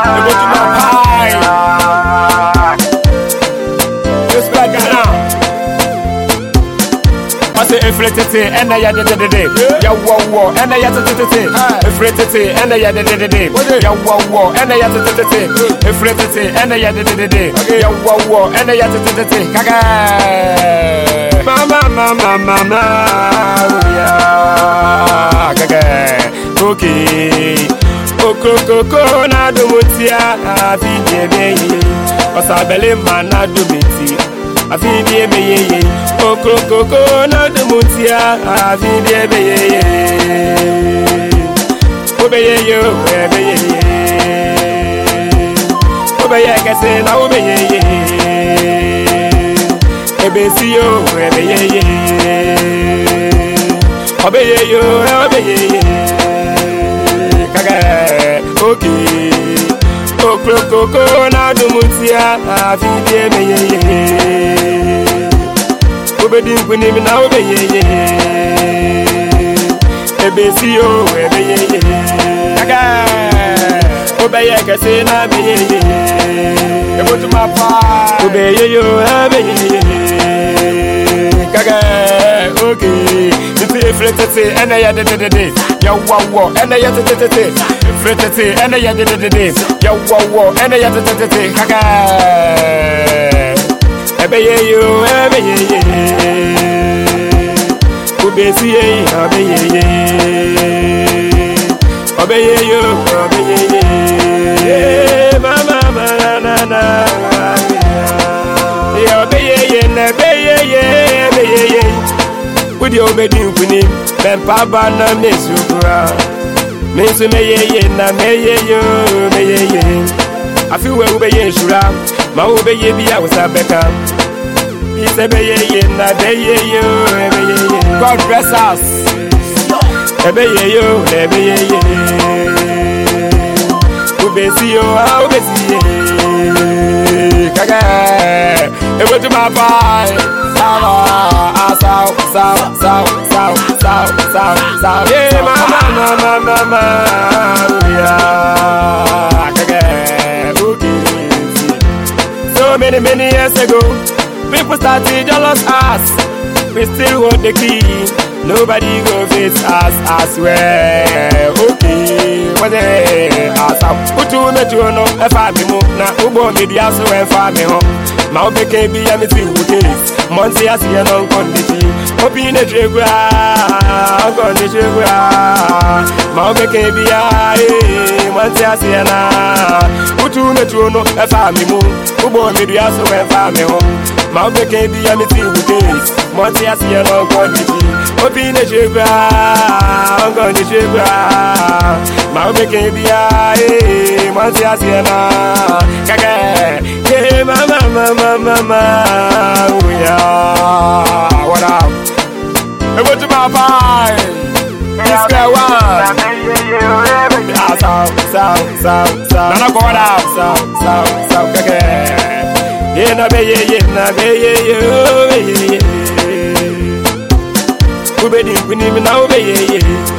go to my pie. Just like now. I say efretete, and I had the day. Ya wow, and I had the day. Efretete, and I had the day. Ya wow, and I had the day. Efretete, and I had the day. Ya wow, and I had the day. Kaga. Mama, yeah. Kaga. Okay. Okoko na do mutia, afi bebe. Osabele mana do biti. Afi bebe ye. Okoko na do mutia, afi bebe ye. Obeye yo, obeye ye. Obeye kese na obeye ye. Ebesi yo, obeye ye. Obeye yo, obeye ye. Okay, Okoko na do mutia, afi bebe ye. Obedi nkuni mi na obeye ye. Ebesi yo ebeye ye. Kaga obeye kese na beye ye. Ebotu mapa obeye yo ebeye ye. Kaga okay. Efretete, and I had the day. Ya wow, and I had the day. Efretete, and I had the day. Ya wow, and I had the day. Kaga. Ebeye yo, ebeye ye. Ubesi ye, ebeye ye. Obeye yo, obeye ye. Mama, na. Obeye ye, ebeye ye, ebeye ye. Udi obedi nkuni bempa bana mesukura mesu meyeye na meyeye meyeye afi we ubeye nshura ma ubeye bia usabeka isebeye na beyeye meyeye. God bless us ebeye yo ebeye ubesi yo ubesi kaga egotu ma pai sawa sao. Yeah, mama, yeah. Okay. So many years ago, people started jealous us. We still hold the key. Nobody go face us, I swear. Okay, what the hell? Put you no, if I be more now, Ubo media so if I be home. My baby be a missing case. Monty, I see an unconditioned. Hoping a trigger, unconditioned. My baby be a Monty, I see an put you no, if I be more. Ubo media so if I be home. My baby be a missing case. Monty, I see an unconditioned. Hoping a trigger, unconditioned. My baby be a Monty, I see an yeah, mama, oh yeah, what up? Hey, what you my pie? This guy one. So. Nana go out, so, yeah, na be ye. Ubedi, we need me now, be ye.